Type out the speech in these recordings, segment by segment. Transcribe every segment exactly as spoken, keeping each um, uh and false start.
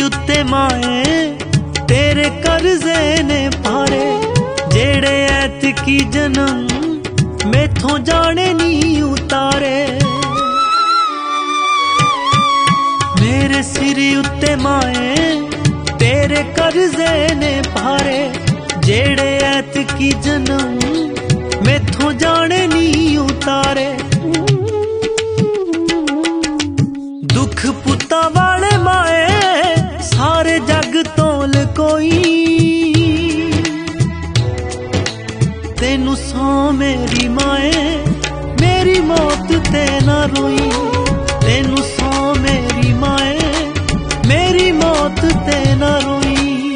उत्ते माए तेरे कर्जे ने पारे, जेड़े ऐतकी जन्म मैथों जाने नी उतारे। मेरे सिर उत्ते माए तेरे कर्जे ने पारे, जेड़े ऐतकी जन्म मैथों जाने नी उतारे। दुख पुता वाले माए सारे जग तोल कोई, तेनू सौ मेरी माए मेरी मौत ते ना रोई। तेनू सौ मेरी माए मेरी मौत ते ना रोई।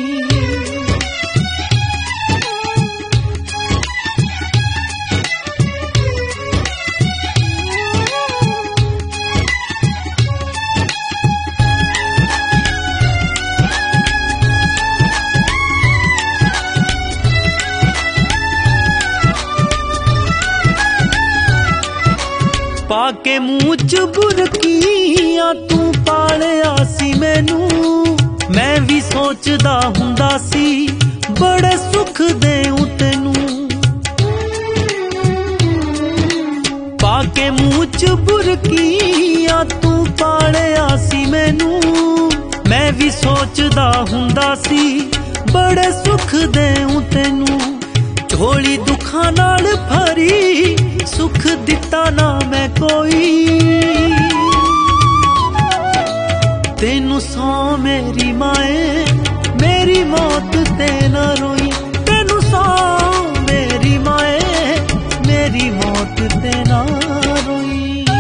पाके मुँह च बुरकियां तू पालिया सी मैनू, मैं भी सोचदा हुंदा सी बड़े सुख देऊं तेनू। पाके मुँह च बुरकियां तू पालिया सी मैनू, मैं भी सोचदा हुंदा सी बड़े सुख देऊं तेनू। झोली दुखां नाल भरी सुख दिता ना मैं कोई, तेनू सौ मेरी माए मेरी मौत ते ना रोई। तेनू सौ मेरी माए मेरी मौत ते ना रोई।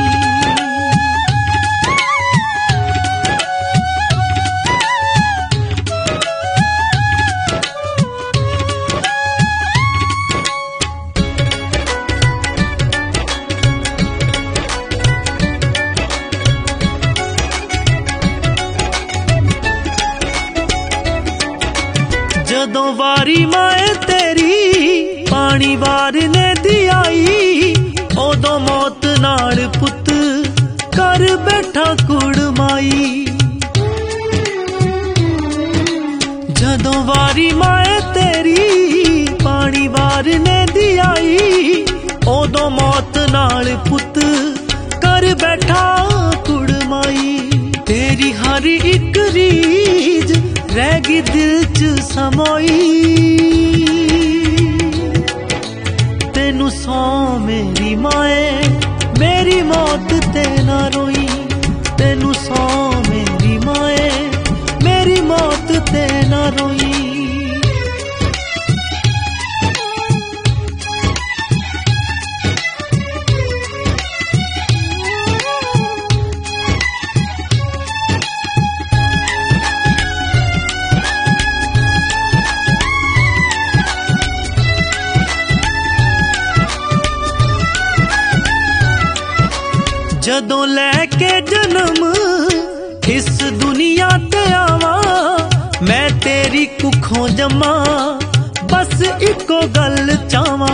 जदों वारी माए तेरी पानी वार ने दी आई, ओदों मौत नाल पुत कर बैठा कुड़माई। जदों वारी माए तेरी पानी वार ने दी आई, ओदों मौत नाल पुत कर बैठा कुड़माई। तेरी हर एक रीज रह गई दिल च समोई, तेनू सौ मेरी माए मेरी मौत ते ना रोई। तेनू सौ मेरी माए मेरी मौत ते ना रोई। जदों लैके जन्म इस दुनिया ते आवा, मैं तेरी कुखों जमा बस इको गल चावा।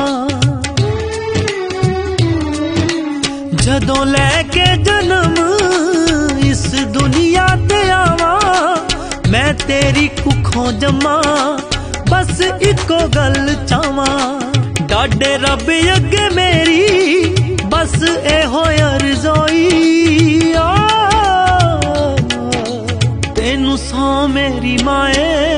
जदों लैके जन्म इस दुनिया ते आवा, मैं तेरी कुखों जमा बस इको गल चावा। डाडे रब अगे मेरी बस एहो अर्ज़ोई, तेनू सौ मेरी माए